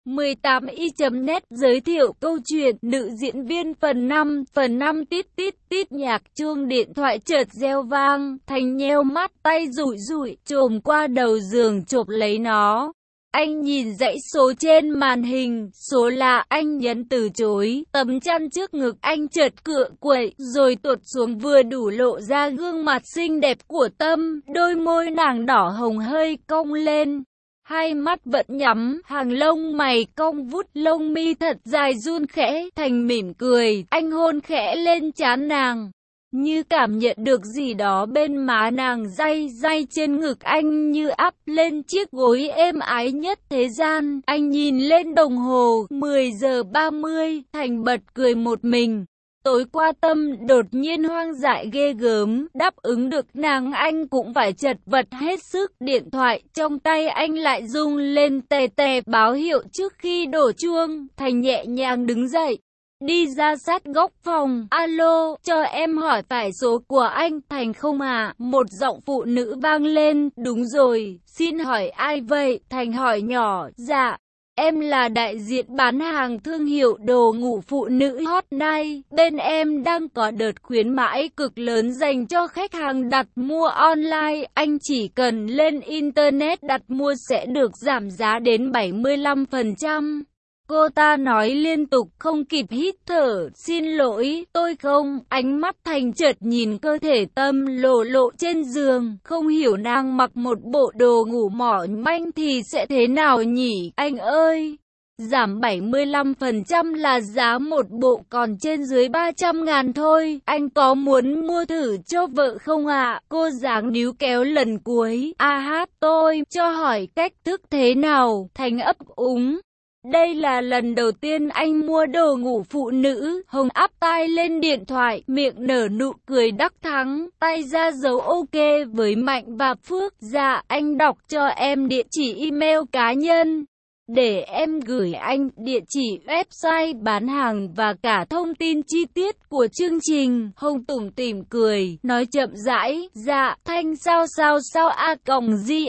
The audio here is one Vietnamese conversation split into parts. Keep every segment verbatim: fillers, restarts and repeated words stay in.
mười tám y chấm net giới thiệu câu chuyện nữ diễn viên phần năm. Phần năm tít tít tít nhạc chuông điện thoại chợt reo vang, Thành nheo mắt, tay rủi rủi, chồm qua đầu giường chộp lấy nó. Anh nhìn dãy số trên màn hình, số lạ, anh nhấn từ chối. Tấm chăn trước ngực anh chợt cựa quậy, rồi tuột xuống vừa đủ lộ ra gương mặt xinh đẹp của Tâm. Đôi môi nàng đỏ hồng hơi cong lên, hai mắt vẫn nhắm, hàng lông mày cong vút, lông mi thật dài run khẽ. Thành mỉm cười, anh hôn khẽ lên trán nàng, như cảm nhận được gì đó bên má nàng, day day trên ngực anh như áp lên chiếc gối êm ái nhất thế gian. Anh nhìn lên đồng hồ, mười giờ ba mươi, Thành bật cười một mình. Tối qua Tâm đột nhiên hoang dại ghê gớm, đáp ứng được nàng anh cũng phải chật vật hết sức. Điện thoại trong tay anh lại rung lên tè tè báo hiệu trước khi đổ chuông. Thành nhẹ nhàng đứng dậy, đi ra sát góc phòng. Alo, cho em hỏi phải số của anh. Thành không à? Một giọng phụ nữ vang lên. Đúng rồi, xin hỏi ai vậy? Thành hỏi nhỏ. Dạ, em là đại diện bán hàng thương hiệu đồ ngủ phụ nữ Hot Night. Bên em đang có đợt khuyến mãi cực lớn dành cho khách hàng đặt mua online. Anh chỉ cần lên internet đặt mua sẽ được giảm giá đến bảy mươi lăm phần trăm. Cô ta nói liên tục, không kịp hít thở. Xin lỗi, tôi không. Ánh mắt Thành chợt nhìn cơ thể Tâm lộ lộ trên giường, không hiểu nàng mặc một bộ đồ ngủ mỏng manh thì sẽ thế nào nhỉ? Anh ơi, giảm bảy mươi lăm phần trăm là giá một bộ còn trên dưới ba trăm ngàn thôi. Anh có muốn mua thử cho vợ không ạ? À? Cô giáng níu kéo lần cuối. A hát, tôi cho hỏi cách thức thế nào? Thành ấp úng. Đây là lần đầu tiên anh mua đồ ngủ phụ nữ. Hồng áp tai lên điện thoại, miệng nở nụ cười đắc thắng, tay ra dấu ok với Mạnh và Phước. Dạ, anh đọc cho em địa chỉ email cá nhân để em gửi anh địa chỉ website bán hàng và cả thông tin chi tiết của chương trình. Hồng tủm tỉm cười, nói chậm rãi. Dạ, Thanh sao sao sao a còng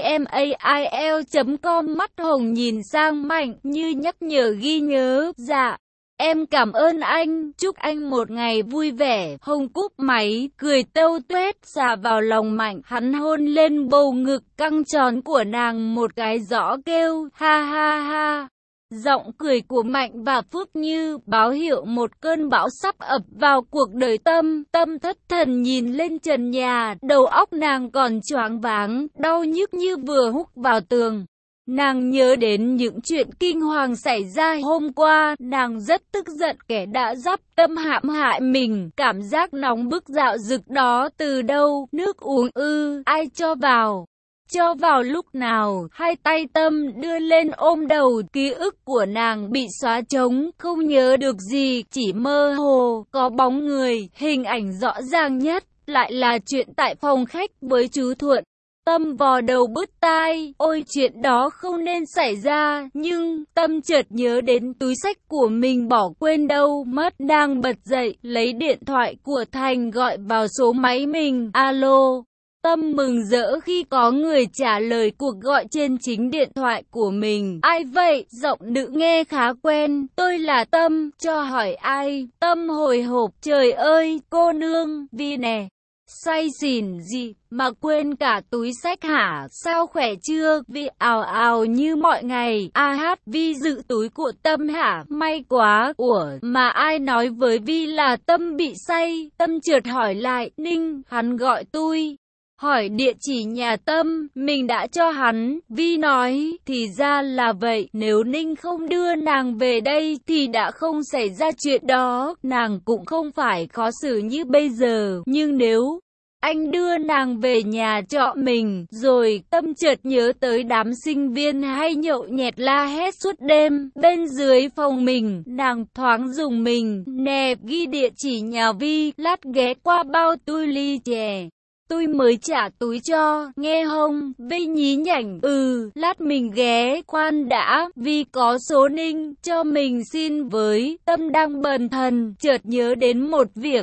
gmail chấm com. Mắt Hồng nhìn sang Mạnh như nhắc nhở ghi nhớ. Dạ, em cảm ơn anh, chúc anh một ngày vui vẻ. Hồng cúp máy, cười tâu tuét, xà vào lòng Mạnh. Hắn hôn lên bầu ngực căng tròn của nàng một cái rõ kêu, ha ha ha. Giọng cười của Mạnh và Phước như báo hiệu một cơn bão sắp ập vào cuộc đời Tâm. Tâm thất thần nhìn lên trần nhà, đầu óc nàng còn choáng váng, đau nhức như vừa húc vào tường. Nàng nhớ đến những chuyện kinh hoàng xảy ra hôm qua, nàng rất tức giận kẻ đã dắp Tâm hãm hại mình. Cảm giác nóng bức dạo dực đó từ đâu? Nước uống ư? Ai cho vào? Cho vào lúc nào? Hai tay Tâm đưa lên ôm đầu, ký ức của nàng bị xóa trống, không nhớ được gì, chỉ mơ hồ có bóng người. Hình ảnh rõ ràng nhất lại là chuyện tại phòng khách với chú Thuận. Tâm vò đầu bứt tai, ôi chuyện đó không nên xảy ra, nhưng Tâm chợt nhớ đến túi xách của mình bỏ quên đâu mất. Nàng bật dậy, lấy điện thoại của Thành gọi vào số máy mình. Alo. Tâm mừng rỡ khi có người trả lời cuộc gọi trên chính điện thoại của mình. Ai vậy? Giọng nữ nghe khá quen. Tôi là Tâm, cho hỏi ai? Tâm hồi hộp. Trời ơi, cô nương, Vi nè. Say xỉn gì mà quên cả túi xách hả? Sao khỏe chưa? Vi ào ào như mọi ngày. A hát, Vi giữ túi của Tâm hả? May quá. Ủa, mà ai nói với Vi là Tâm bị say? Tâm chợt hỏi lại. Ninh, hắn gọi tôi hỏi địa chỉ nhà Tâm, mình đã cho hắn. Vi nói, thì ra là vậy, nếu Ninh không đưa nàng về đây thì đã không xảy ra chuyện đó, nàng cũng không phải khó xử như bây giờ. Nhưng nếu anh đưa nàng về nhà trọ mình, rồi Tâm chợt nhớ tới đám sinh viên hay nhậu nhẹt la hét suốt đêm bên dưới phòng mình, nàng thoáng dùng mình. Nè, ghi địa chỉ nhà Vi, lát ghé qua bao tôi ly chè, tôi mới trả túi cho, nghe không? Vi nhí nhảnh, ừ, lát mình ghé. Khoan đã, Vi có số Ninh, cho mình xin với. Tâm đang bần thần, chợt nhớ đến một việc.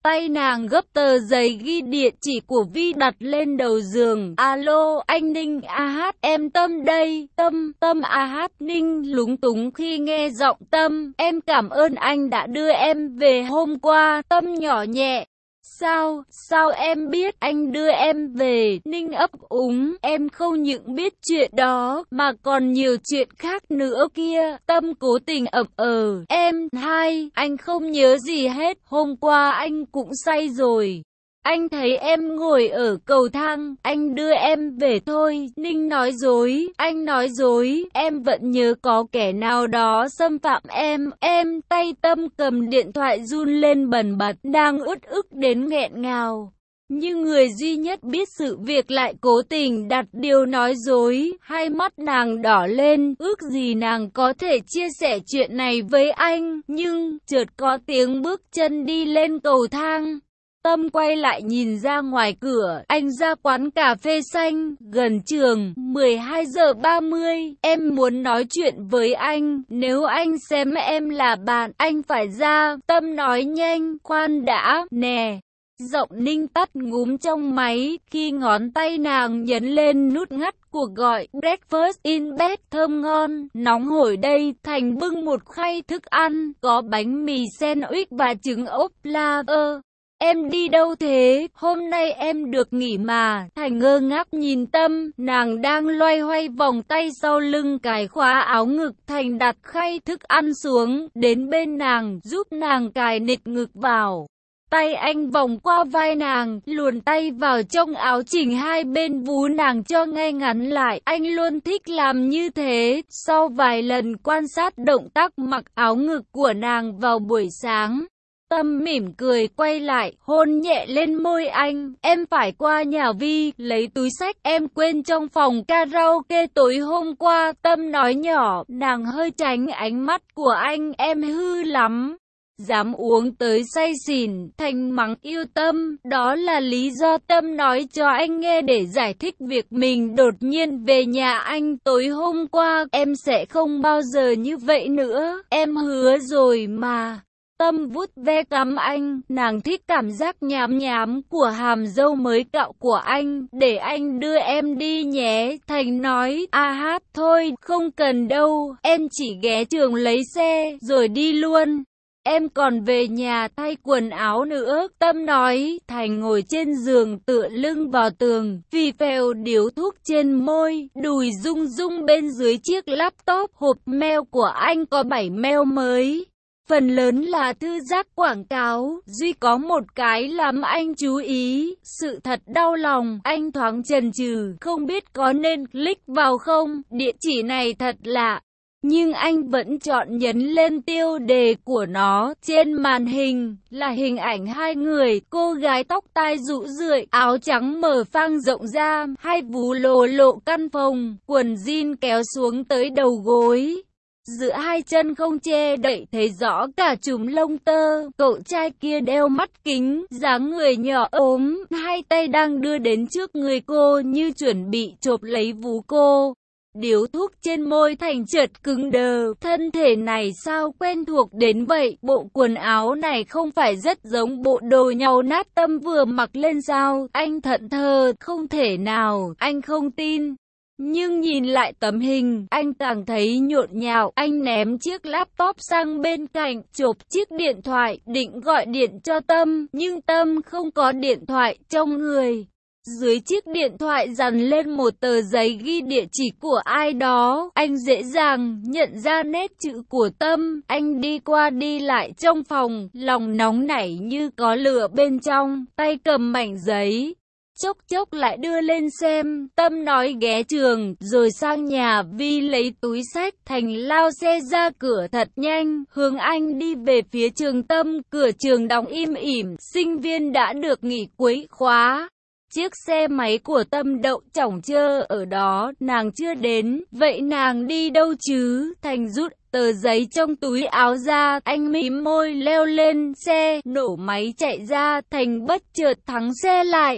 Tay nàng gấp tờ giấy ghi địa chỉ của Vi đặt lên đầu giường. Alo, anh Ninh a hát, em Tâm đây. Tâm, Tâm a hát. Ninh lúng túng khi nghe giọng Tâm. Em cảm ơn anh đã đưa em về hôm qua. Tâm nhỏ nhẹ. Sao, sao em biết anh đưa em về? Ninh ấp úng, em không những biết chuyện đó, mà còn nhiều chuyện khác nữa kia. Tâm cố tình ậm ờ, em, hai, anh không nhớ gì hết, hôm qua anh cũng say rồi. Anh thấy em ngồi ở cầu thang, anh đưa em về thôi. Ninh nói dối, anh nói dối, em vẫn nhớ có kẻ nào đó xâm phạm em. Em, tay Tâm cầm điện thoại run lên bần bật, đang ướt ức đến nghẹn ngào. Nhưng người duy nhất biết sự việc lại cố tình đặt điều nói dối. Hai mắt nàng đỏ lên, ước gì nàng có thể chia sẻ chuyện này với anh. Nhưng, chợt có tiếng bước chân đi lên cầu thang. Tâm quay lại nhìn ra ngoài cửa, anh ra quán cà phê xanh, gần trường, mười hai giờ ba mươi, em muốn nói chuyện với anh, nếu anh xem em là bạn, anh phải ra. Tâm nói nhanh, khoan đã, nè. Giọng Ninh tắt ngúm trong máy, khi ngón tay nàng nhấn lên nút ngắt cuộc gọi. Breakfast in bed thơm ngon, nóng hổi đây. Thành bưng một khay thức ăn, có bánh mì sandwich và trứng ốp la. Ơ, em đi đâu thế? Hôm nay em được nghỉ mà. Thành ngơ ngác nhìn Tâm, nàng đang loay hoay vòng tay sau lưng cài khóa áo ngực. Thành đặt khay thức ăn xuống, đến bên nàng, giúp nàng cài nịt ngực vào. Tay anh vòng qua vai nàng, luồn tay vào trong áo chỉnh hai bên vú nàng cho ngay ngắn lại. Anh luôn thích làm như thế. Sau vài lần quan sát động tác mặc áo ngực của nàng vào buổi sáng, Tâm mỉm cười quay lại, hôn nhẹ lên môi anh. Em phải qua nhà Vi, lấy túi xách em quên trong phòng karaoke tối hôm qua. Tâm nói nhỏ, nàng hơi tránh ánh mắt của anh. Em hư lắm, dám uống tới say xỉn. Thành mắng yêu Tâm, đó là lý do Tâm nói cho anh nghe để giải thích việc mình đột nhiên về nhà anh tối hôm qua. Em sẽ không bao giờ như vậy nữa, em hứa rồi mà. Tâm vuốt ve cằm anh, nàng thích cảm giác nhám nhám của hàm dâu mới cạo của anh. Để anh đưa em đi nhé. Thành nói, a hát, thôi, không cần đâu, em chỉ ghé trường lấy xe, rồi đi luôn. Em còn về nhà thay quần áo nữa. Tâm nói. Thành ngồi trên giường tựa lưng vào tường, phì phèo điếu thuốc trên môi, đùi rung rung bên dưới chiếc laptop. Hộp mail của anh có bảy mail mới, phần lớn là thư giác quảng cáo, duy có một cái làm anh chú ý. Sự thật đau lòng, anh thoáng chần chừ, không biết có nên click vào không. Địa chỉ này thật lạ, nhưng anh vẫn chọn nhấn lên tiêu đề của nó. Trên màn hình là hình ảnh hai người, cô gái tóc tai rũ rượi, áo trắng mở phang rộng ra, hai vú lồ lộ căn phòng, quần jean kéo xuống tới đầu gối. Giữa hai chân không che đậy thấy rõ cả chùm lông tơ. Cậu trai kia đeo mắt kính, dáng người nhỏ ốm, hai tay đang đưa đến trước người cô như chuẩn bị chộp lấy vú cô. Điếu thuốc trên môi Thành chợt cứng đờ, thân thể này sao quen thuộc đến vậy, bộ quần áo này không phải rất giống bộ đồ nhàu nát Tâm vừa mặc lên sao? Anh thẫn thờ, không thể nào, anh không tin. Nhưng nhìn lại tấm hình, anh càng thấy nhộn nhạo. Anh ném chiếc laptop sang bên cạnh, chộp chiếc điện thoại, định gọi điện cho Tâm, nhưng Tâm không có điện thoại trong người. Dưới chiếc điện thoại dằn lên một tờ giấy ghi địa chỉ của ai đó. Anh dễ dàng nhận ra nét chữ của Tâm. Anh đi qua đi lại trong phòng, lòng nóng nảy như có lửa bên trong, tay cầm mảnh giấy. Chốc chốc lại đưa lên xem. Tâm nói ghé trường, rồi sang nhà Vi lấy túi xách. Thành lao xe ra cửa thật nhanh, hướng anh đi về phía trường Tâm. Cửa trường đóng im ỉm, sinh viên đã được nghỉ cuối khóa. Chiếc xe máy của Tâm đậu chỏng chơ ở đó, nàng chưa đến, vậy nàng đi đâu chứ? Thành rút tờ giấy trong túi áo ra, anh mím môi leo lên xe, nổ máy chạy ra. Thành bất chợt thắng xe lại.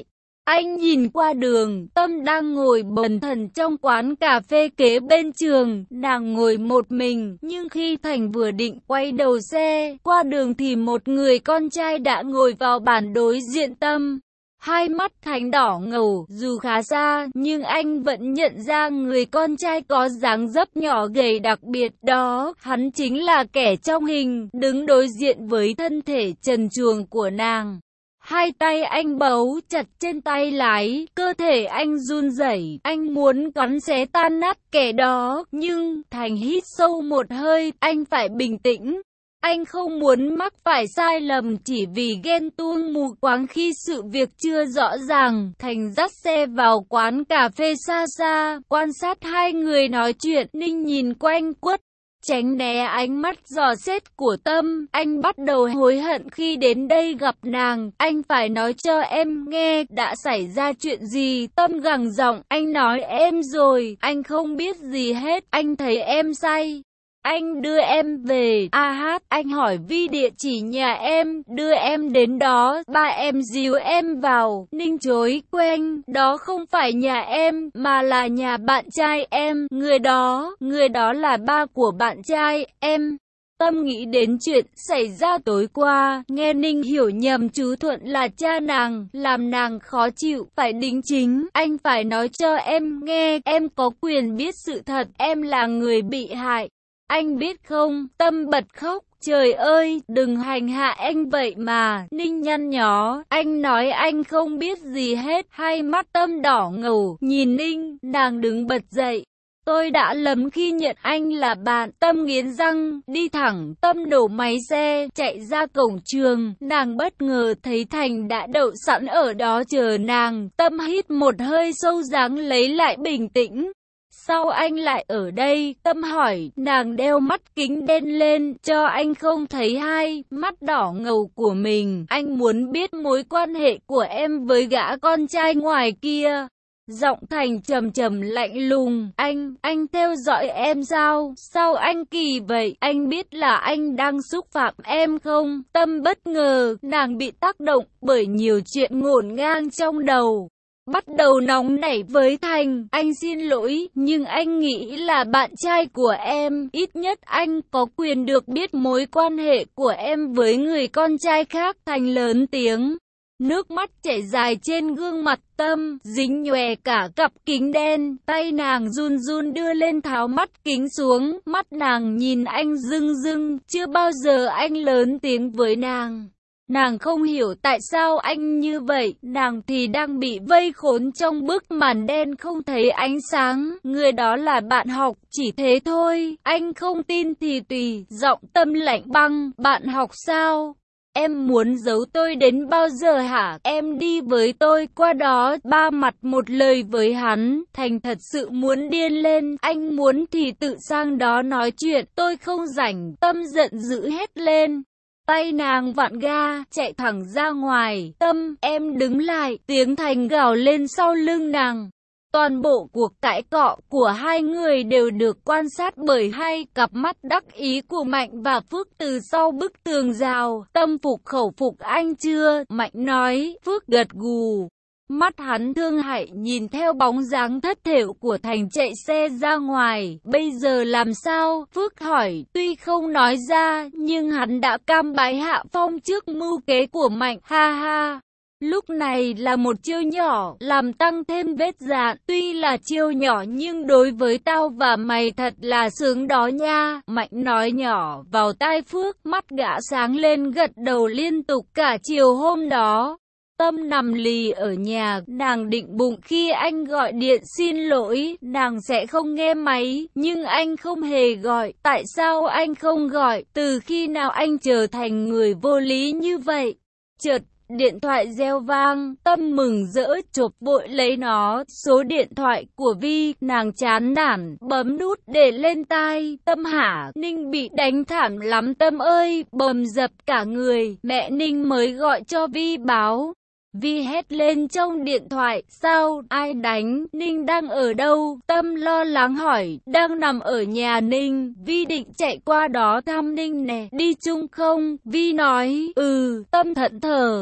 Anh nhìn qua đường, Tâm đang ngồi bần thần trong quán cà phê kế bên trường, nàng ngồi một mình, nhưng khi Thành vừa định quay đầu xe, qua đường thì một người con trai đã ngồi vào bàn đối diện Tâm. Hai mắt Thành đỏ ngầu, dù khá xa, nhưng anh vẫn nhận ra người con trai có dáng dấp nhỏ gầy đặc biệt đó, hắn chính là kẻ trong hình, đứng đối diện với thân thể trần truồng của nàng. Hai tay anh bấu chặt trên tay lái, cơ thể anh run rẩy, anh muốn cắn xé tan nát kẻ đó, nhưng Thành hít sâu một hơi, anh phải bình tĩnh. Anh không muốn mắc phải sai lầm chỉ vì ghen tuông mù quáng khi sự việc chưa rõ ràng. Thành dắt xe vào quán cà phê xa xa, quan sát hai người nói chuyện. Ninh nhìn quanh quất, tránh né ánh mắt dò xét của Tâm. Anh bắt đầu hối hận khi đến đây gặp nàng. Anh phải nói cho em nghe đã xảy ra chuyện gì. Tâm gằn giọng, anh nói em rồi, anh không biết gì hết, anh thấy em say. Anh đưa em về. A hát, anh hỏi Vi địa chỉ nhà em, đưa em đến đó, ba em dìu em vào. Ninh chối quanh, đó không phải nhà em, mà là nhà bạn trai em. Người đó, người đó là ba của bạn trai em. Tâm nghĩ đến chuyện xảy ra tối qua, nghe Ninh hiểu nhầm chú Thuận là cha nàng, làm nàng khó chịu, phải đính chính. Anh phải nói cho em nghe, em có quyền biết sự thật, em là người bị hại. Anh biết không? Tâm bật khóc. Trời ơi, đừng hành hạ anh vậy mà. Ninh nhăn nhó, anh nói anh không biết gì hết. Hai mắt Tâm đỏ ngầu, nhìn Ninh, nàng đứng bật dậy. Tôi đã lầm khi nhận anh là bạn. Tâm nghiến răng, đi thẳng. Tâm đổ máy xe, chạy ra cổng trường. Nàng bất ngờ thấy Thành đã đậu sẵn ở đó chờ nàng. Tâm hít một hơi sâu ráng lấy lại bình tĩnh. Sao anh lại ở đây? Tâm hỏi, nàng đeo mắt kính đen lên, cho anh không thấy hai mắt đỏ ngầu của mình. Anh muốn biết mối quan hệ của em với gã con trai ngoài kia. Giọng Thành trầm trầm lạnh lùng, anh, anh theo dõi em sao? Sao anh kỳ vậy? Anh biết là anh đang xúc phạm em không? Tâm bất ngờ, nàng bị tác động bởi nhiều chuyện ngổn ngang trong đầu. Bắt đầu nóng nảy với Thành, anh xin lỗi, nhưng anh nghĩ là bạn trai của em, ít nhất anh có quyền được biết mối quan hệ của em với người con trai khác. Thành lớn tiếng, nước mắt chảy dài trên gương mặt Tâm, dính nhòe cả cặp kính đen, tay nàng run run đưa lên tháo mắt kính xuống, mắt nàng nhìn anh rưng rưng, chưa bao giờ anh lớn tiếng với nàng. Nàng không hiểu tại sao anh như vậy, nàng thì đang bị vây khốn trong bức màn đen không thấy ánh sáng, người đó là bạn học, chỉ thế thôi, anh không tin thì tùy. Giọng Tâm lạnh băng, bạn học sao? Em muốn giấu tôi đến bao giờ hả? Em đi với tôi qua đó, ba mặt một lời với hắn. Thành thật sự muốn điên lên, anh muốn thì tự sang đó nói chuyện, tôi không rảnh. Tâm giận dữ hét lên. Tay nàng vặn ga, chạy thẳng ra ngoài. Tâm, em đứng lại, tiếng Thành gào lên sau lưng nàng. Toàn bộ cuộc cãi cọ của hai người đều được quan sát bởi hai cặp mắt đắc ý của Mạnh và Phước từ sau bức tường rào. Tâm phục khẩu phục anh chưa? Mạnh nói. Phước gật gù. Mắt hắn thương hại nhìn theo bóng dáng thất thểu của Thành chạy xe ra ngoài. Bây giờ làm sao? Phước hỏi. Tuy không nói ra, nhưng hắn đã cam bái hạ phong trước mưu kế của Mạnh. Ha ha. Lúc này là một chiêu nhỏ, làm tăng thêm vết dạn. Tuy là chiêu nhỏ nhưng đối với tao và mày thật là sướng đó nha. Mạnh nói nhỏ vào tai Phước, mắt gã sáng lên gật đầu liên tục cả chiều hôm đó. Tâm nằm lì ở nhà, nàng định bụng khi anh gọi điện xin lỗi, nàng sẽ không nghe máy, nhưng anh không hề gọi. Tại sao anh không gọi? Từ khi nào anh trở thành người vô lý như vậy? Chợt điện thoại reo vang, Tâm mừng rỡ chộp vội lấy nó, số điện thoại của Vi, nàng chán nản, bấm nút để lên tai. Tâm hả? Ninh bị đánh thảm lắm Tâm ơi, bầm dập cả người, mẹ Ninh mới gọi cho Vi báo. Vi hét lên trong điện thoại, sao, ai đánh, Ninh đang ở đâu? Tâm lo lắng hỏi, đang nằm ở nhà Ninh, Vi định chạy qua đó thăm Ninh nè, đi chung không? Vi nói, ừ. Tâm thẫn thờ.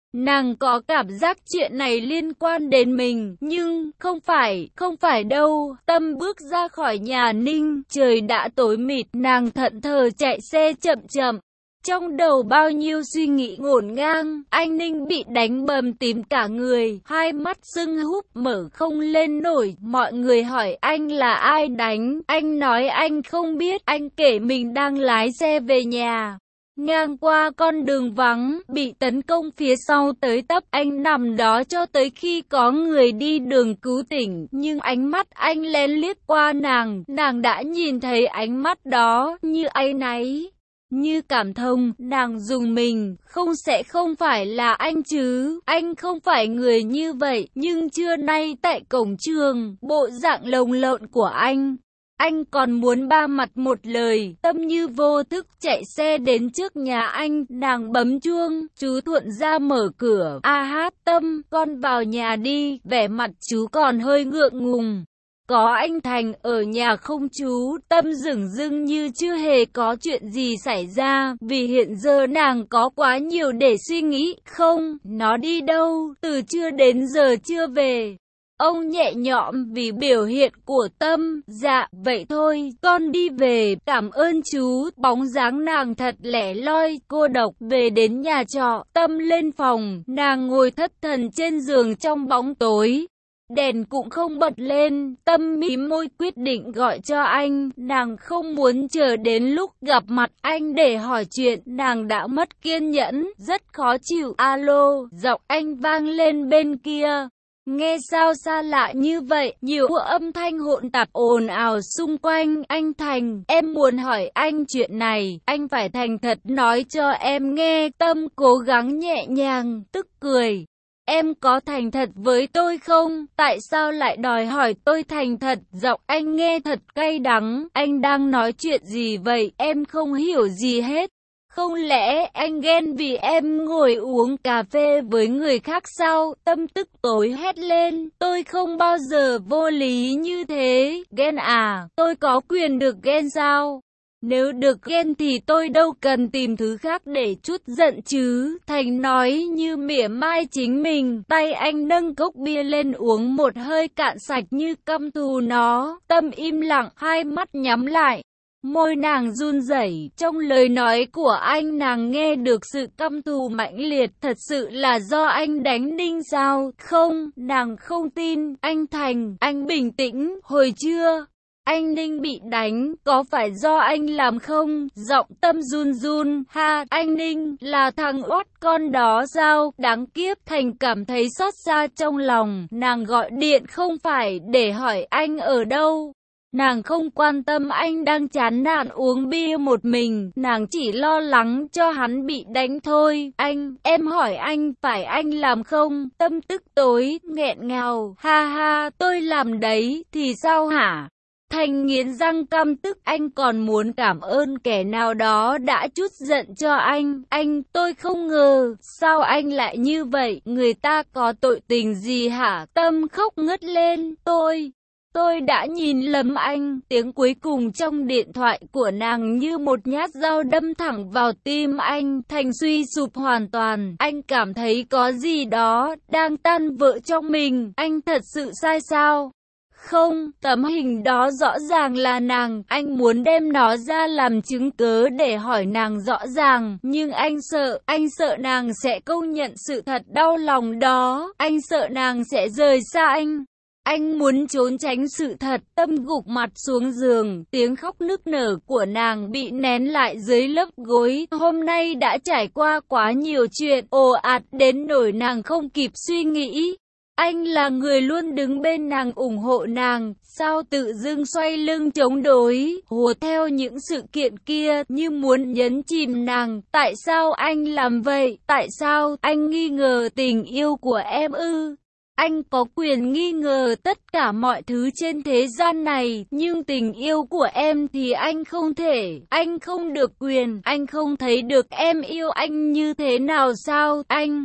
Nàng có cảm giác chuyện này liên quan đến mình, nhưng không phải, không phải đâu. Tâm bước ra khỏi nhà Ninh, trời đã tối mịt, nàng thẫn thờ chạy xe chậm chậm. Trong đầu bao nhiêu suy nghĩ ngổn ngang, anh Ninh bị đánh bầm tím cả người, hai mắt sưng húp mở không lên nổi. Mọi người hỏi anh là ai đánh, anh nói anh không biết, anh kể mình đang lái xe về nhà. Ngang qua con đường vắng, bị tấn công phía sau tới tấp, anh nằm đó cho tới khi có người đi đường cứu tỉnh. Nhưng ánh mắt anh lén liếc qua nàng, nàng đã nhìn thấy ánh mắt đó, như áy náy, như cảm thông. Nàng dùng mình, không sẽ không phải là anh chứ, anh không phải người như vậy. Nhưng trưa nay tại cổng trường, bộ dạng lồng lộn của anh, anh còn muốn ba mặt một lời. Tâm như vô thức chạy xe đến trước nhà anh, nàng bấm chuông, chú Thuận ra mở cửa. A hát, Tâm, con vào nhà đi. Vẻ mặt chú còn hơi ngượng ngùng. Có anh Thành ở nhà không chú? Tâm dửng dưng như chưa hề có chuyện gì xảy ra, vì hiện giờ nàng có quá nhiều để suy nghĩ. Không, nó đi đâu, từ trưa đến giờ chưa về. Ông nhẹ nhõm vì biểu hiện của Tâm. Dạ, vậy thôi, con đi về, cảm ơn chú. Bóng dáng nàng thật lẻ loi, cô độc về đến nhà trọ. Tâm lên phòng, nàng ngồi thất thần trên giường trong bóng tối. Đèn cũng không bật lên, Tâm mím môi quyết định gọi cho anh. Nàng không muốn chờ đến lúc gặp mặt anh để hỏi chuyện, nàng đã mất kiên nhẫn, rất khó chịu. Alo, giọng anh vang lên bên kia. Nghe sao xa lạ như vậy, nhiều âm thanh hỗn tạp ồn ào xung quanh. Anh Thành, em muốn hỏi anh chuyện này, anh phải thành thật nói cho em nghe. Tâm cố gắng nhẹ nhàng, tức cười. Em có thành thật với tôi không? Tại sao lại đòi hỏi tôi thành thật? Giọng anh nghe thật cay đắng. Anh đang nói chuyện gì vậy? Em không hiểu gì hết. Không lẽ anh ghen vì em ngồi uống cà phê với người khác sao? Tâm tức tối hét lên. Tôi không bao giờ vô lý như thế. Ghen à? Tôi có quyền được ghen sao? Nếu được ghen thì tôi đâu cần tìm thứ khác để trút giận chứ. Thành nói như mỉa mai chính mình. Tay anh nâng cốc bia lên uống một hơi cạn sạch như căm thù nó. Tâm im lặng, hai mắt nhắm lại. Môi nàng run rẩy, trong lời nói của anh nàng nghe được sự căm thù mãnh liệt. Thật sự là do anh đánh Ninh sao? Không, nàng không tin. Anh Thành, anh bình tĩnh, hồi trưa anh Ninh bị đánh, có phải do anh làm không? Giọng Tâm run run. Ha, anh Ninh là thằng oát con đó sao? Đáng kiếp. Thành cảm thấy xót xa trong lòng. Nàng gọi điện không phải để hỏi anh ở đâu. Nàng không quan tâm anh đang chán nản uống bia một mình, nàng chỉ lo lắng cho hắn bị đánh thôi. Anh, em hỏi anh, phải anh làm không? Tâm tức tối, nghẹn ngào. Ha ha, tôi làm đấy, thì sao hả? Thành nghiến răng căm tức. Anh còn muốn cảm ơn kẻ nào đó đã trút giận cho anh. Anh, tôi không ngờ, sao anh lại như vậy? Người ta có tội tình gì hả? Tâm khóc ngất lên. Tôi... Tôi đã nhìn lầm anh. Tiếng cuối cùng trong điện thoại của nàng như một nhát dao đâm thẳng vào tim anh. Thành suy sụp hoàn toàn. Anh cảm thấy có gì đó đang tan vỡ trong mình. Anh thật sự sai sao? Không, tấm hình đó rõ ràng là nàng. Anh muốn đem nó ra làm chứng cớ để hỏi nàng rõ ràng. Nhưng anh sợ, anh sợ nàng sẽ công nhận sự thật đau lòng đó. Anh sợ nàng sẽ rời xa anh. Anh muốn trốn tránh sự thật. Tâm gục mặt xuống giường, tiếng khóc nức nở của nàng bị nén lại dưới lớp gối. Hôm nay đã trải qua quá nhiều chuyện, ồ ạt đến nỗi nàng không kịp suy nghĩ. Anh là người luôn đứng bên nàng, ủng hộ nàng, sao tự dưng xoay lưng chống đối, hùa theo những sự kiện kia như muốn nhấn chìm nàng. Tại sao anh làm vậy? Tại sao anh nghi ngờ tình yêu của em ư? Anh có quyền nghi ngờ tất cả mọi thứ trên thế gian này, nhưng tình yêu của em thì anh không thể, anh không được quyền, anh không thấy được em yêu anh như thế nào sao? Anh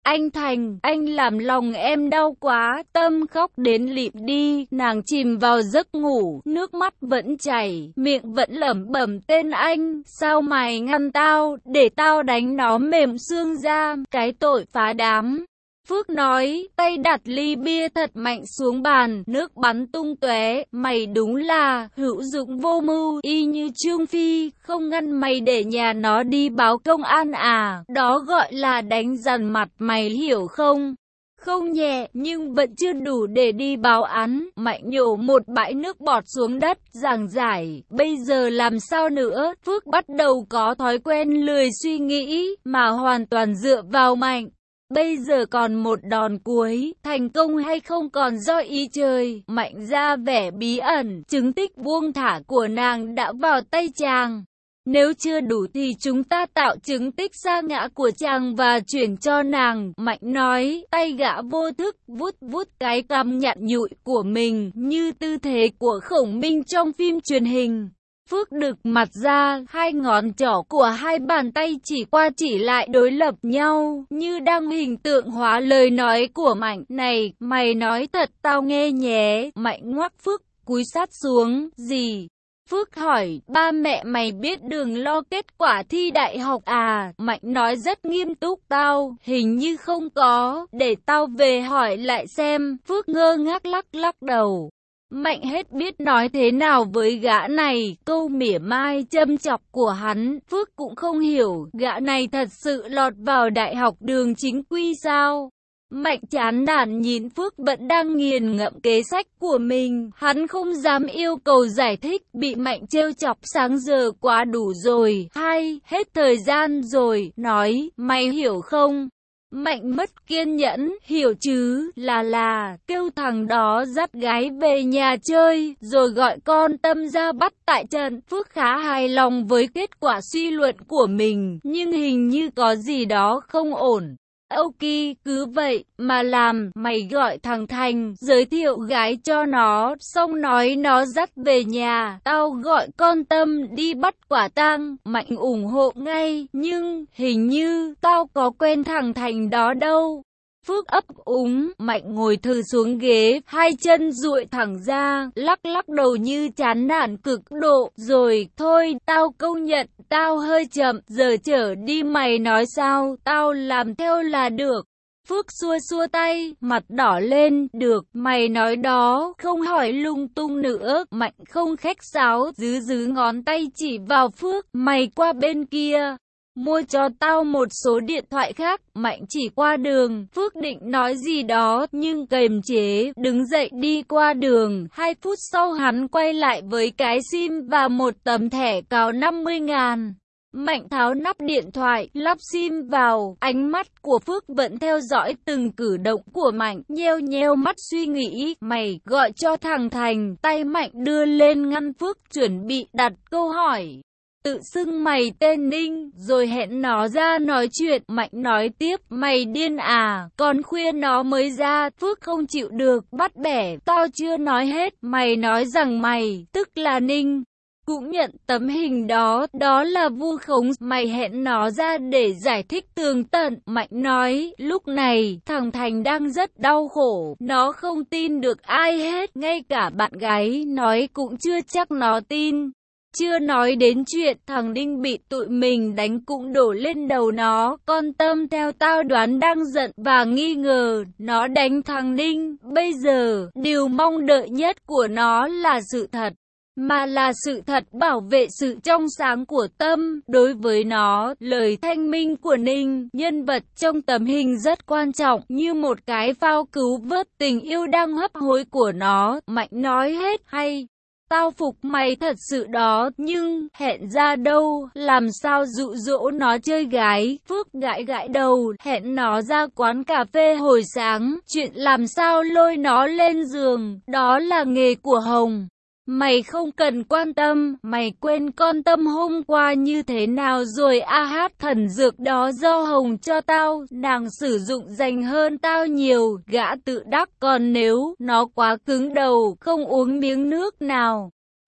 Anh Thành, anh làm lòng em đau quá, Tâm khóc đến lịm đi, nàng chìm vào giấc ngủ, nước mắt vẫn chảy, miệng vẫn lẩm bẩm tên anh, sao mày ngăn tao, để tao đánh nó mềm xương ra, cái tội phá đám. Phước nói, tay đặt ly bia thật mạnh xuống bàn, nước bắn tung tóe, mày đúng là hữu dụng vô mưu, y như Trương Phi, không ngăn mày để nhà nó đi báo công an à, đó gọi là đánh dằn mặt mày hiểu không? Không nhẹ, nhưng vẫn chưa đủ để đi báo án. Mạnh nhổ một bãi nước bọt xuống đất, giảng giải, bây giờ làm sao nữa? Phước bắt đầu có thói quen lười suy nghĩ, mà hoàn toàn dựa vào Mạnh. Bây giờ còn một đòn cuối, thành công hay không còn do ý trời. Mạnh ra vẻ bí ẩn, chứng tích buông thả của nàng đã vào tay chàng. Nếu chưa đủ thì chúng ta tạo chứng tích sa ngã của chàng và chuyển cho nàng. Mạnh nói, tay gã vô thức vuốt vuốt cái cằm nhẵn nhụi của mình, như tư thế của Khổng Minh trong phim truyền hình. Phước đực mặt ra, hai ngón trỏ của hai bàn tay chỉ qua chỉ lại đối lập nhau, như đang hình tượng hóa lời nói của Mạnh. Này, mày nói thật tao nghe nhé. Mạnh ngoắc Phước, cúi sát xuống, gì? Phước hỏi, ba mẹ mày biết đường lo kết quả thi đại học à? Mạnh nói rất nghiêm túc, tao, hình như không có, để tao về hỏi lại xem. Phước ngơ ngác lắc lắc đầu. Mạnh hết biết nói thế nào với gã này, câu mỉa mai châm chọc của hắn, Phước cũng không hiểu, gã này thật sự lọt vào đại học đường chính quy sao? Mạnh chán nản nhìn Phước vẫn đang nghiền ngẫm kế sách của mình, hắn không dám yêu cầu giải thích, bị Mạnh trêu chọc sáng giờ quá đủ rồi, hai, hết thời gian rồi, nói, mày hiểu không? Mạnh mất kiên nhẫn, hiểu chứ, là là, kêu thằng đó dắt gái về nhà chơi, rồi gọi con Tâm ra bắt tại trận. Phước khá hài lòng với kết quả suy luận của mình, nhưng hình như có gì đó không ổn. Ok, cứ vậy mà làm, mày gọi thằng Thành, giới thiệu gái cho nó, xong nói nó dắt về nhà, tao gọi con Tâm đi bắt quả tang. Mạnh ủng hộ ngay, nhưng hình như tao có quen thằng Thành đó đâu. Phước ấp úng, Mạnh ngồi thừ xuống ghế, hai chân duỗi thẳng ra, lắc lắc đầu như chán nản cực độ, rồi, thôi, tao công nhận, tao hơi chậm, giờ trở đi mày nói sao, tao làm theo là được. Phước xua xua tay, mặt đỏ lên, được, mày nói đó, không hỏi lung tung nữa. Mạnh không khách sáo, dứ dứ ngón tay chỉ vào Phước, mày qua bên kia. Mua cho tao một số điện thoại khác. Mạnh chỉ qua đường, Phước định nói gì đó, nhưng kềm chế, đứng dậy đi qua đường. Hai phút sau hắn quay lại với cái sim và một tấm thẻ cào năm mươi ngàn. Mạnh tháo nắp điện thoại, lắp sim vào, ánh mắt của Phước vẫn theo dõi từng cử động của Mạnh, nheo nheo mắt suy nghĩ, mày gọi cho thằng Thành, tay Mạnh đưa lên ngăn Phước chuẩn bị đặt câu hỏi. Tự xưng mày tên Ninh, rồi hẹn nó ra nói chuyện. Mạnh nói tiếp, mày điên à, còn khuya nó mới ra. Phước không chịu được, bắt bẻ, tao chưa nói hết, mày nói rằng mày, tức là Ninh, cũng nhận tấm hình đó, đó là vu khống, mày hẹn nó ra để giải thích tường tận. Mạnh nói, lúc này, thằng Thành đang rất đau khổ, nó không tin được ai hết, ngay cả bạn gái nói cũng chưa chắc nó tin. Chưa nói đến chuyện thằng Đinh bị tụi mình đánh cũng đổ lên đầu nó. Con Tâm theo tao đoán đang giận và nghi ngờ nó đánh thằng Đinh. Bây giờ, điều mong đợi nhất của nó là sự thật, mà là sự thật bảo vệ sự trong sáng của Tâm. Đối với nó, lời thanh minh của Ninh, nhân vật trong tấm hình rất quan trọng, như một cái phao cứu vớt tình yêu đang hấp hối của nó. Mạnh nói hết hay. Tao phục mày thật sự đó, nhưng hẹn ra đâu, làm sao dụ dỗ nó chơi gái. Phước gãi gãi đầu, hẹn nó ra quán cà phê hồi sáng, chuyện làm sao lôi nó lên giường, đó là nghề của Hồng. Mày không cần quan tâm, mày quên con Tâm hôm qua như thế nào rồi a hát thần dược đó do Hồng cho tao, nàng sử dụng dành hơn tao nhiều, gã tự đắc, còn nếu nó quá cứng đầu, không uống miếng nước nào,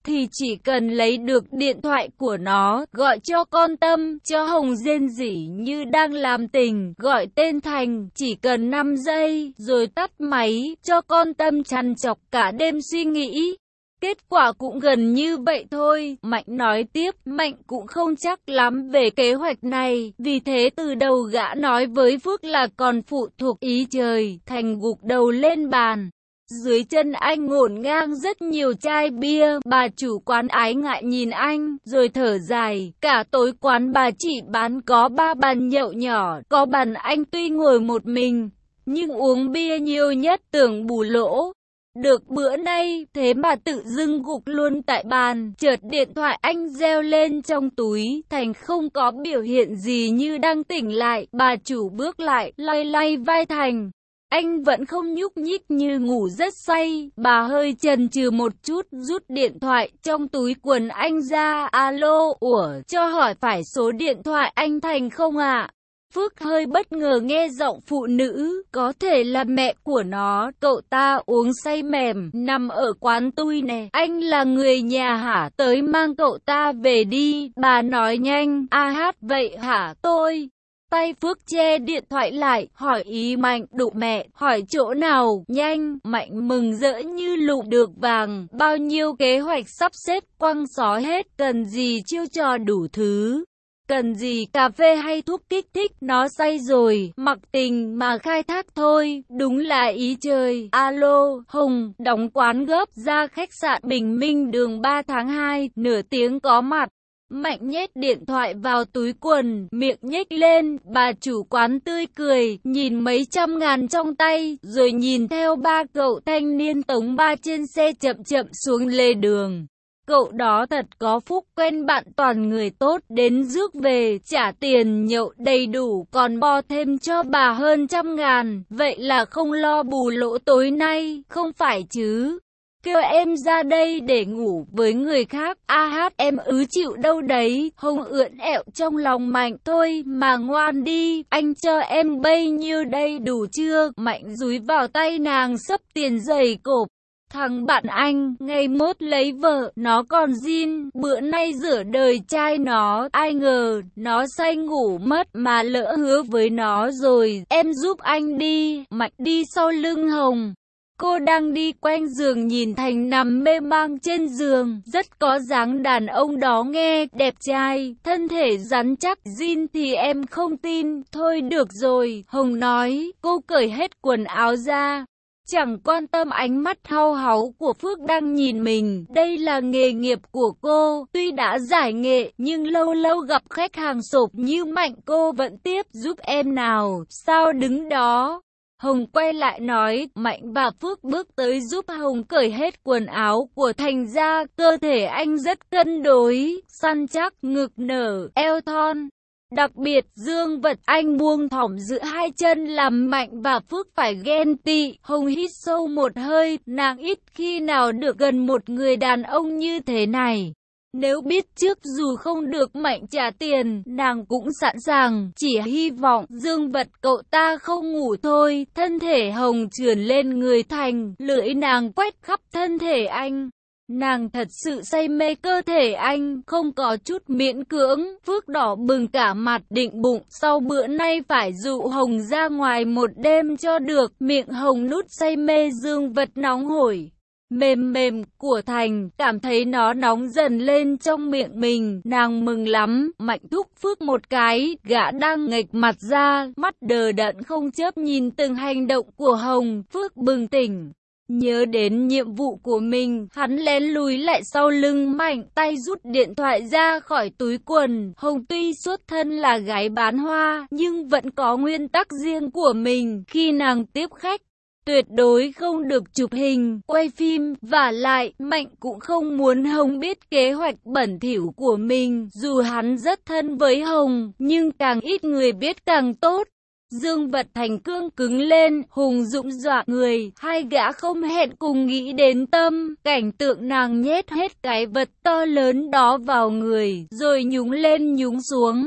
thì chỉ cần lấy được điện thoại của nó, gọi cho con Tâm, cho Hồng rên rỉ như đang làm tình, gọi tên Thành, chỉ cần năm giây, rồi tắt máy, cho con Tâm trằn trọc cả đêm suy nghĩ. Kết quả cũng gần như vậy thôi, Mạnh nói tiếp, Mạnh cũng không chắc lắm về kế hoạch này, vì thế từ đầu gã nói với Phước là còn phụ thuộc ý trời. Thành gục đầu lên bàn. Dưới chân anh ngổn ngang rất nhiều chai bia, bà chủ quán ái ngại nhìn anh, rồi thở dài, cả tối quán bà chỉ bán có ba bàn nhậu nhỏ, có bàn anh tuy ngồi một mình, nhưng uống bia nhiều nhất tưởng bù lỗ. Được bữa nay, thế mà tự dưng gục luôn tại bàn, chợt điện thoại anh reo lên trong túi, Thành không có biểu hiện gì như đang tỉnh lại, bà chủ bước lại, lay lay vai Thành. Anh vẫn không nhúc nhích như ngủ rất say, bà hơi chần chừ một chút, rút điện thoại trong túi quần anh ra, alo, ủa, cho hỏi phải số điện thoại anh Thành không ạ? À? Phước hơi bất ngờ nghe giọng phụ nữ, có thể là mẹ của nó, cậu ta uống say mềm, nằm ở quán tui nè, anh là người nhà hả, tới mang cậu ta về đi, bà nói nhanh, a hát vậy hả, tôi. Tay Phước che điện thoại lại, hỏi ý Mạnh, đụ mẹ, hỏi chỗ nào, nhanh, Mạnh mừng rỡ như lụm được vàng, bao nhiêu kế hoạch sắp xếp quăng xó hết, cần gì chiêu trò đủ thứ. Cần gì cà phê hay thuốc kích thích, nó say rồi, mặc tình mà khai thác thôi, đúng là ý trời. Alo, Hồng, đóng quán gấp, ra khách sạn Bình Minh đường ba tháng hai, nửa tiếng có mặt. Mạnh nhét điện thoại vào túi quần, miệng nhếch lên, bà chủ quán tươi cười, nhìn mấy trăm ngàn trong tay, rồi nhìn theo ba cậu thanh niên tống ba trên xe chậm chậm xuống lề đường. Cậu đó thật có phúc, quen bạn toàn người tốt, đến rước về, trả tiền nhậu đầy đủ, còn bo thêm cho bà hơn trăm ngàn, vậy là không lo bù lỗ tối nay, không phải chứ? Kêu em ra đây để ngủ với người khác, a hát em ứ chịu đâu đấy. Hồng ưỡn ẹo trong lòng Mạnh, thôi mà ngoan đi, anh cho em bấy nhiêu đây đủ chưa? Mạnh dúi vào tay nàng xấp tiền dày cộp. Thằng bạn anh, ngày mốt lấy vợ, nó còn zin, bữa nay rửa đời trai nó, ai ngờ, nó say ngủ mất mà lỡ hứa với nó rồi, em giúp anh đi. Mạnh đi sau lưng Hồng. Cô đang đi quanh giường nhìn Thành nằm mê mang trên giường, rất có dáng đàn ông đó nghe, đẹp trai, thân thể rắn chắc, zin thì em không tin, thôi được rồi, Hồng nói, cô cởi hết quần áo ra. Chẳng quan tâm ánh mắt hau háu của Phước đang nhìn mình, đây là nghề nghiệp của cô, tuy đã giải nghệ, nhưng lâu lâu gặp khách hàng sộp như Mạnh cô vẫn tiếp giúp em nào, sao đứng đó. Hồng quay lại nói, Mạnh và Phước bước tới giúp Hồng cởi hết quần áo của Thành ra, cơ thể anh rất cân đối, săn chắc, ngực nở, eo thon. Đặc biệt, dương vật anh buông thõng giữa hai chân làm Mạnh và Phước phải ghen tị. Hồng hít sâu một hơi, nàng ít khi nào được gần một người đàn ông như thế này. Nếu biết trước dù không được Mạnh trả tiền, nàng cũng sẵn sàng, chỉ hy vọng dương vật cậu ta không ngủ thôi. Thân thể Hồng trườn lên người Thành, lưỡi nàng quét khắp thân thể anh. Nàng thật sự say mê cơ thể anh, không có chút miễn cưỡng. Phước đỏ bừng cả mặt, định bụng, sau bữa nay phải dụ Hồng ra ngoài một đêm cho được. Miệng Hồng nút say mê dương vật nóng hổi, mềm mềm của Thành, cảm thấy nó nóng dần lên trong miệng mình, nàng mừng lắm. Mạnh thúc Phước một cái, gã đang nghệch mặt ra, mắt đờ đẫn không chớp nhìn từng hành động của Hồng. Phước bừng tỉnh, nhớ đến nhiệm vụ của mình, hắn lén lùi lại sau lưng Mạnh, tay rút điện thoại ra khỏi túi quần. Hồng tuy xuất thân là gái bán hoa, nhưng vẫn có nguyên tắc riêng của mình, khi nàng tiếp khách, tuyệt đối không được chụp hình, quay phim, vả lại, Mạnh cũng không muốn Hồng biết kế hoạch bẩn thỉu của mình, dù hắn rất thân với Hồng, nhưng càng ít người biết càng tốt. Dương vật Thành cương cứng lên, hùng dũng dọa người, hai gã không hẹn cùng nghĩ đến Tâm, cảnh tượng nàng nhét hết cái vật to lớn đó vào người, rồi nhúng lên nhúng xuống.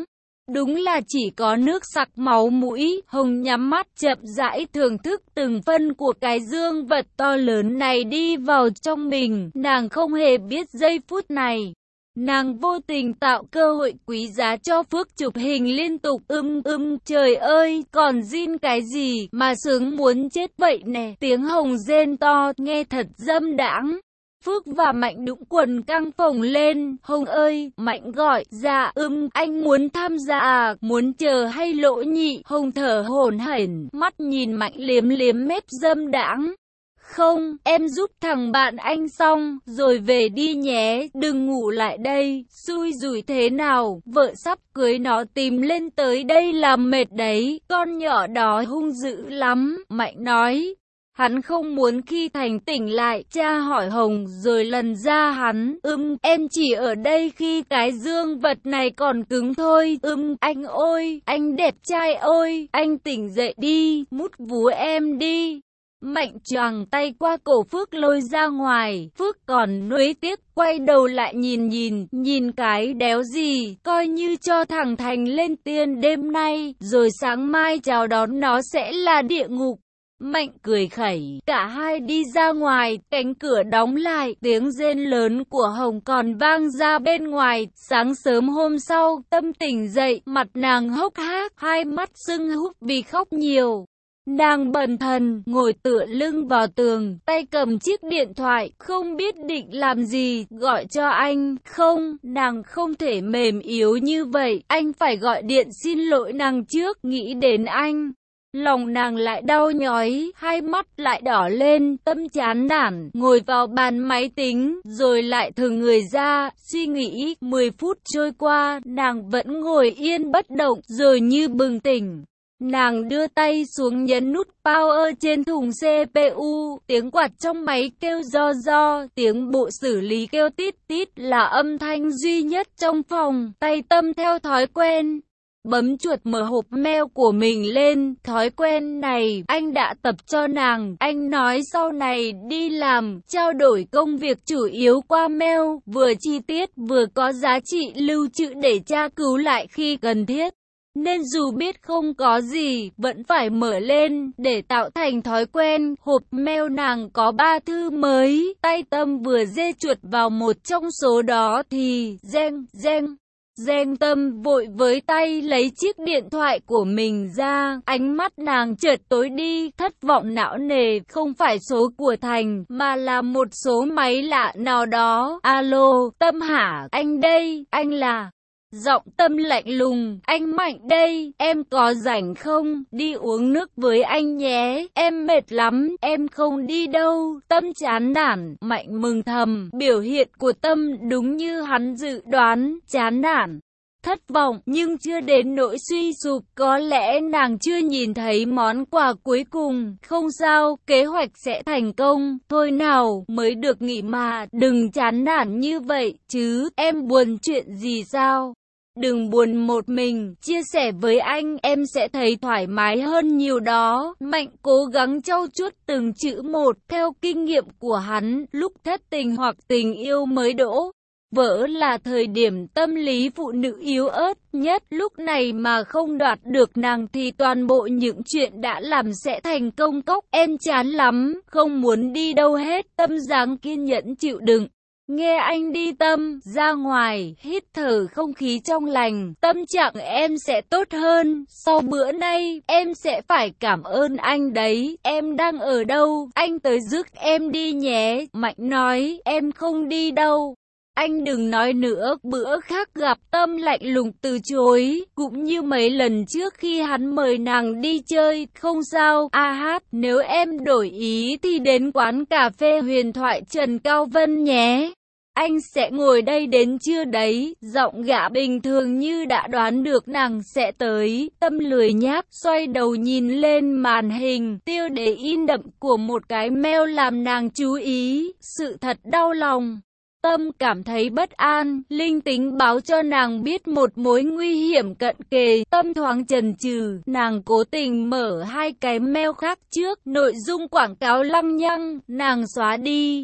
Đúng là chỉ có nước sặc máu mũi. Hồng nhắm mắt chậm rãi thưởng thức từng phân của cái dương vật to lớn này đi vào trong mình. Nàng không hề biết giây phút này, nàng vô tình tạo cơ hội quý giá cho Phước chụp hình liên tục. Ưm ưm, trời ơi, còn zin cái gì mà sướng muốn chết vậy nè. Tiếng Hồng rên to, nghe thật dâm đãng. Phước và Mạnh đũng quần căng phồng lên. Hồng ơi, Mạnh gọi, dạ, ưm, anh muốn tham gia à, muốn chờ hay lỗ nhị? Hồng thở hổn hển, mắt nhìn Mạnh liếm liếm mép dâm đãng. Không, em giúp thằng bạn anh xong, rồi về đi nhé, đừng ngủ lại đây, xui rủi thế nào, vợ sắp cưới nó tìm lên tới đây làm mệt đấy, con nhỏ đó hung dữ lắm, Mạnh nói. Hắn không muốn khi Thành tỉnh lại, cha hỏi Hồng rồi lần ra hắn, ưm, em chỉ ở đây khi cái dương vật này còn cứng thôi, ưm, anh ơi, anh đẹp trai ơi, anh tỉnh dậy đi, mút vú em đi. Mạnh choàng tay qua cổ Phước lôi ra ngoài, Phước còn nuối tiếc, quay đầu lại nhìn nhìn, nhìn cái đéo gì, coi như cho thằng Thành lên tiên đêm nay, rồi sáng mai chào đón nó sẽ là địa ngục. Mạnh cười khẩy, cả hai đi ra ngoài, cánh cửa đóng lại, tiếng rên lớn của Hồng còn vang ra bên ngoài. Sáng sớm hôm sau, Tâm tỉnh dậy, mặt nàng hốc hác, hai mắt sưng húp vì khóc nhiều. Nàng bần thần, ngồi tựa lưng vào tường, tay cầm chiếc điện thoại, không biết định làm gì, gọi cho anh. Không, nàng không thể mềm yếu như vậy, anh phải gọi điện xin lỗi nàng trước, nghĩ đến anh. Lòng nàng lại đau nhói, hai mắt lại đỏ lên, Tâm chán nản, ngồi vào bàn máy tính, rồi lại thừ người ra, suy nghĩ. Mười phút trôi qua, nàng vẫn ngồi yên bất động, rồi như bừng tỉnh. Nàng đưa tay xuống nhấn nút power trên thùng xê pê u, tiếng quạt trong máy kêu ro ro, tiếng bộ xử lý kêu tít tít là âm thanh duy nhất trong phòng. Tay Tâm theo thói quen bấm chuột mở hộp mail của mình lên, thói quen này anh đã tập cho nàng. Anh nói sau này đi làm, trao đổi công việc chủ yếu qua mail, vừa chi tiết vừa có giá trị lưu trữ để tra cứu lại khi cần thiết. Nên dù biết không có gì, vẫn phải mở lên, để tạo thành thói quen. Hộp mail nàng có ba thư mới, tay Tâm vừa dê chuột vào một trong số đó thì, reng, reng. Reng. Tâm vội với tay lấy chiếc điện thoại của mình ra, ánh mắt nàng chợt tối đi, thất vọng não nề, không phải số của Thành, mà là một số máy lạ nào đó. Alo, Tâm hả, anh đây, anh là... Giọng Tâm lạnh lùng, anh Mạnh đây, em có rảnh không, đi uống nước với anh nhé, em mệt lắm, em không đi đâu. Tâm chán nản, Mạnh mừng thầm, biểu hiện của Tâm đúng như hắn dự đoán, chán nản, thất vọng, nhưng chưa đến nỗi suy sụp, có lẽ nàng chưa nhìn thấy món quà cuối cùng. Không sao, kế hoạch sẽ thành công, thôi nào, mới được nghỉ mà, đừng chán nản như vậy chứ, em buồn chuyện gì sao? Đừng buồn một mình, chia sẻ với anh, em sẽ thấy thoải mái hơn nhiều đó. Mạnh cố gắng trau chuốt từng chữ một, theo kinh nghiệm của hắn, lúc thất tình hoặc tình yêu mới đổ vỡ là thời điểm tâm lý phụ nữ yếu ớt nhất. Lúc này mà không đoạt được nàng thì toàn bộ những chuyện đã làm sẽ thành công cốc. Em chán lắm, không muốn đi đâu hết. Tâm dáng kiên nhẫn chịu đựng. Nghe anh đi Tâm, ra ngoài, hít thở không khí trong lành, tâm trạng em sẽ tốt hơn, sau bữa nay, em sẽ phải cảm ơn anh đấy, em đang ở đâu, anh tới rước em đi nhé. Mạnh nói, em không đi đâu. Anh đừng nói nữa, bữa khác gặp. Tâm lạnh lùng từ chối, cũng như mấy lần trước khi hắn mời nàng đi chơi. Không sao, a hát, nếu em đổi ý thì đến quán cà phê huyền thoại Trần Cao Vân nhé. Anh sẽ ngồi đây đến trưa đấy. Giọng gã bình thường như đã đoán được nàng sẽ tới. Tâm lười nhác, xoay đầu nhìn lên màn hình. Tiêu đề in đậm của một cái mail làm nàng chú ý. Sự thật đau lòng. Tâm cảm thấy bất an, linh tính báo cho nàng biết một mối nguy hiểm cận kề. Tâm thoáng chần chừ, nàng cố tình mở hai cái mail khác trước, nội dung quảng cáo lăng nhăng, nàng xóa đi.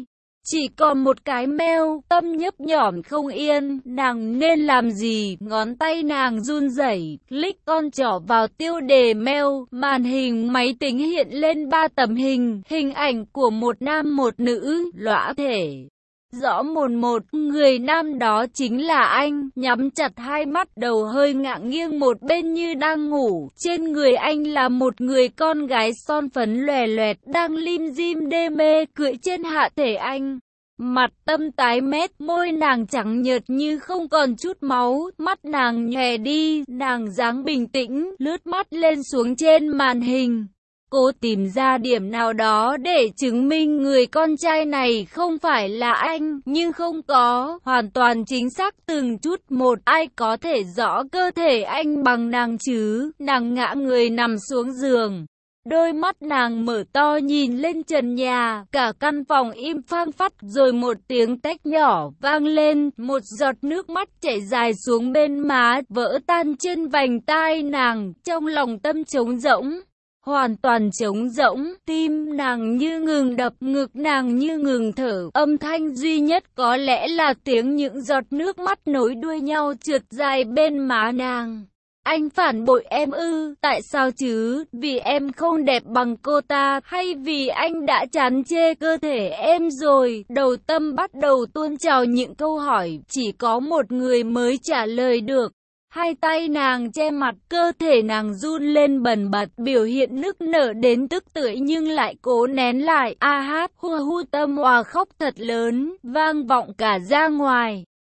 Chỉ còn một cái meo, tâm nhấp nhỏm không yên, nàng nên làm gì, ngón tay nàng run rẩy, click con trỏ vào tiêu đề mail, màn hình máy tính hiện lên ba tấm hình, hình ảnh của một nam một nữ, lõa thể. Rõ mồn một, người nam đó chính là anh, nhắm chặt hai mắt, đầu hơi ngạng nghiêng một bên như đang ngủ, trên người anh là một người con gái son phấn lòe loẹt, đang lim dim đê mê, cưỡi trên hạ thể anh. Mặt Tâm tái mét, môi nàng trắng nhợt như không còn chút máu, mắt nàng nhòe đi, nàng dáng bình tĩnh, lướt mắt lên xuống trên màn hình. Cô tìm ra điểm nào đó để chứng minh người con trai này không phải là anh, nhưng không có, hoàn toàn chính xác từng chút một, ai có thể rõ cơ thể anh bằng nàng chứ, nàng ngã người nằm xuống giường. Đôi mắt nàng mở to nhìn lên trần nhà, cả căn phòng im phăng phắc, rồi một tiếng tách nhỏ vang lên, một giọt nước mắt chảy dài xuống bên má, vỡ tan trên vành tai nàng, trong lòng Tâm trống rỗng. Hoàn toàn trống rỗng, tim nàng như ngừng đập, ngực nàng như ngừng thở, âm thanh duy nhất có lẽ là tiếng những giọt nước mắt nối đuôi nhau trượt dài bên má nàng. Anh phản bội em ư, tại sao chứ, vì em không đẹp bằng cô ta, hay vì anh đã chán chê cơ thể em rồi, đầu Tâm bắt đầu tuôn trào những câu hỏi, chỉ có một người mới trả lời được. Hai tay nàng che mặt, cơ thể nàng run lên bần bật, biểu hiện nức nở đến tức tưởi nhưng lại cố nén lại. A hát, hu hu Tâm òa khóc thật lớn, vang vọng cả ra ngoài.